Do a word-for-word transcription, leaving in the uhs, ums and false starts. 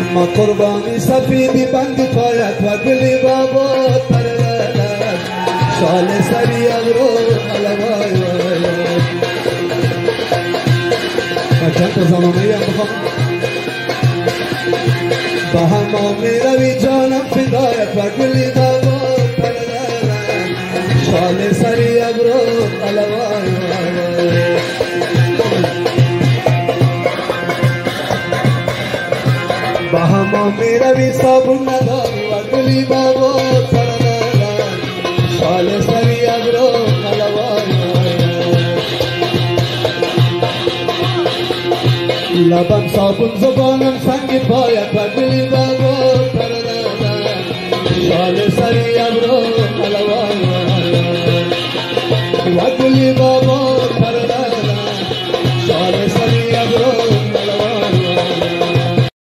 ما قربانی سفیدی بند پایت و گلی بابا پرورد شال سری ابرو علوای وای من چند تا زمانه هم بخوام با هم می روی جانم فدایت و گلی بابا پرورد شال سری ابرو علوای وای با هم می روی صابون نداری و گلی بابا پرورد شال سری ابرو علوای لبم صابون زبانم سنگ پایت و گلی بابا پرورد شال سری ابرو علوای و گلی بابا